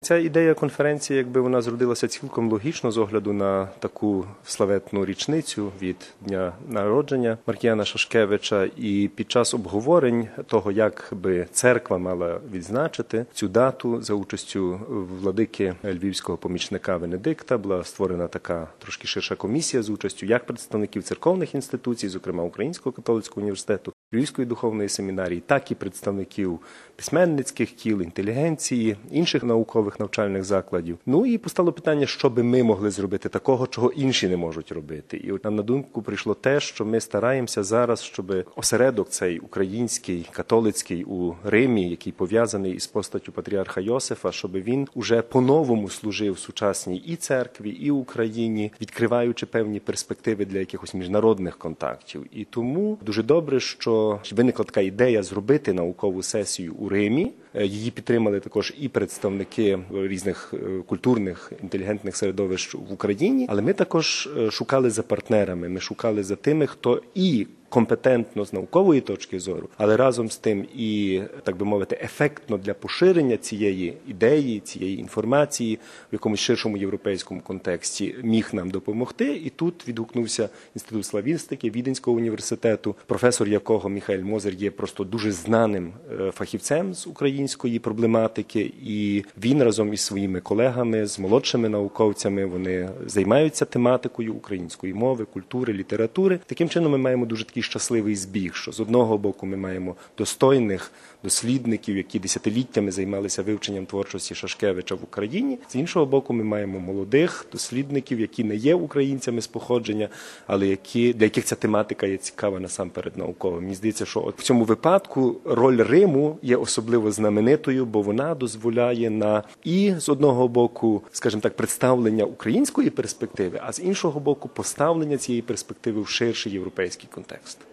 Ця ідея конференції, якби вона зродилася цілком логічно з огляду на таку славетну річницю від дня народження Маркіяна Шашкевича, і під час обговорень того, як би церква мала відзначити цю дату за участю владики львівського помічника Венедикта, була створена така трошки ширша комісія з участю як представників церковних інституцій, зокрема Українського католицького університету, Львівської духовної семінарії, так і представників письменницьких кіл, інтелігенції, інших наукових навчальних закладів. Ну і постало питання, що би ми могли зробити такого, чого інші не можуть робити. І от нам на думку прийшло те, що ми стараємося зараз, щоб осередок цей український, католицький у Римі, який пов'язаний із постаттю патріарха Йосифа, щоб він уже по-новому служив сучасній і церкві, і Україні, відкриваючи певні перспективи для якихось міжнародних контактів. І тому дуже добре, що виникла така ідея зробити наукову сесію у Римі. Її підтримали також і представники різних культурних, інтелігентних середовищ в Україні, але ми також шукали за партнерами, ми шукали за тими, хто і компетентно з наукової точки зору, але разом з тим і, так би мовити, ефектно для поширення цієї ідеї, цієї інформації в якомусь ширшому європейському контексті міг нам допомогти. І тут відгукнувся Інститут славістики Віденського університету, професор якого Міхаель Мозер є просто дуже знаним фахівцем з української проблематики, і він разом із своїми колегами, з молодшими науковцями, вони займаються тематикою української мови, культури, літератури. Таким чином ми маємо дуже такий щасливий збіг, що з одного боку ми маємо достойних дослідників, які десятиліттями займалися вивченням творчості Шашкевича в Україні. З іншого боку, ми маємо молодих дослідників, які не є українцями з походження, але для яких ця тематика є цікава насамперед науково. Мені здається, що от в цьому випадку роль Риму є особливо знаменитою, бо вона дозволяє на і з одного боку, скажімо так, представлення української перспективи, а з іншого боку поставлення цієї перспективи в ширший європейський контекст.